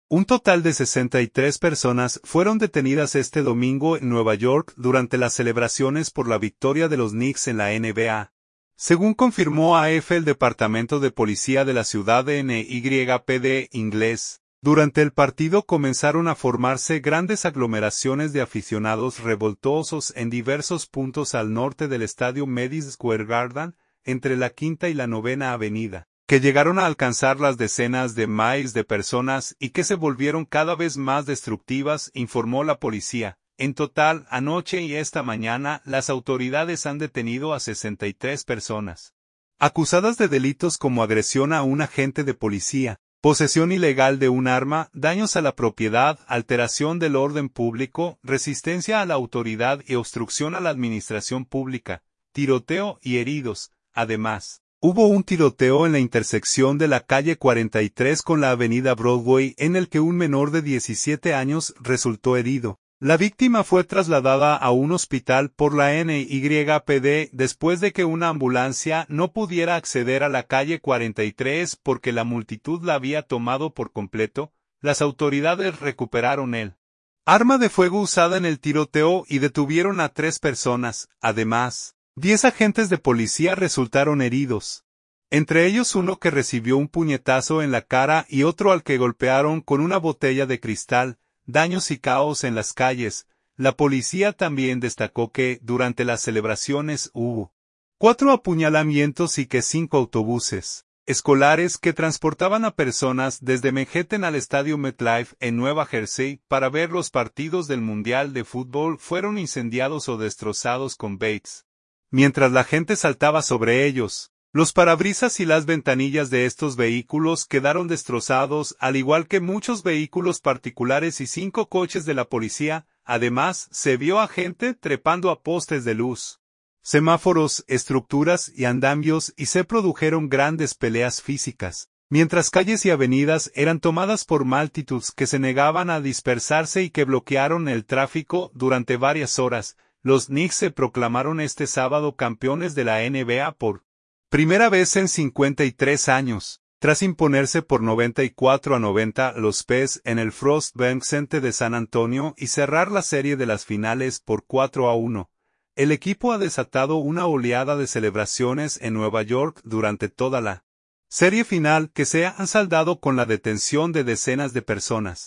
Un total de 63 personas fueron detenidas este domingo en Nueva York durante las celebraciones por la victoria de los Knicks en la NBA. Según confirmó AF el Departamento de Policía de la ciudad de NYPD inglés, durante el partido comenzaron a formarse grandes aglomeraciones de aficionados revoltosos en diversos puntos al norte del estadio Madison Square Garden, entre la Quinta y la Novena Avenida, que llegaron a alcanzar las decenas de miles de personas y que se volvieron cada vez más destructivas, informó la policía. En total, anoche y esta mañana, las autoridades han detenido a 63 personas, acusadas de delitos como agresión a un agente de policía, posesión ilegal de un arma, daños a la propiedad, alteración del orden público, resistencia a la autoridad y obstrucción a la administración pública, tiroteo y heridos. Además, hubo un tiroteo en la intersección de la calle 43 con la avenida Broadway en el que un menor de 17 años resultó herido. La víctima fue trasladada a un hospital por la NYPD después de que una ambulancia no pudiera acceder a la calle 43 porque la multitud la había tomado por completo. Las autoridades recuperaron el arma de fuego usada en el tiroteo y detuvieron a 3 personas. Además, 10 agentes de policía resultaron heridos, entre ellos uno que recibió un puñetazo en la cara y otro al que golpearon con una botella de cristal. Daños y caos en las calles. La policía también destacó que, durante las celebraciones hubo 4 apuñalamientos y que 5 autobuses escolares que transportaban a personas desde Manhattan al estadio MetLife en Nueva Jersey para ver los partidos del Mundial de Fútbol fueron incendiados o destrozados con baits. Mientras la gente saltaba sobre ellos, los parabrisas y las ventanillas de estos vehículos quedaron destrozados, al igual que muchos vehículos particulares y 5 coches de la policía. Además, se vio a gente trepando a postes de luz, semáforos, estructuras y andamios y se produjeron grandes peleas físicas, mientras calles y avenidas eran tomadas por multitudes que se negaban a dispersarse y que bloquearon el tráfico durante varias horas. Los Knicks se proclamaron este sábado campeones de la NBA por primera vez en 53 años, tras imponerse por 94-90 los Spurs en el Frost Bank Center de San Antonio y cerrar la serie de las finales por 4-1. El equipo ha desatado una oleada de celebraciones en Nueva York durante toda la serie final que se han saldado con la detención de decenas de personas.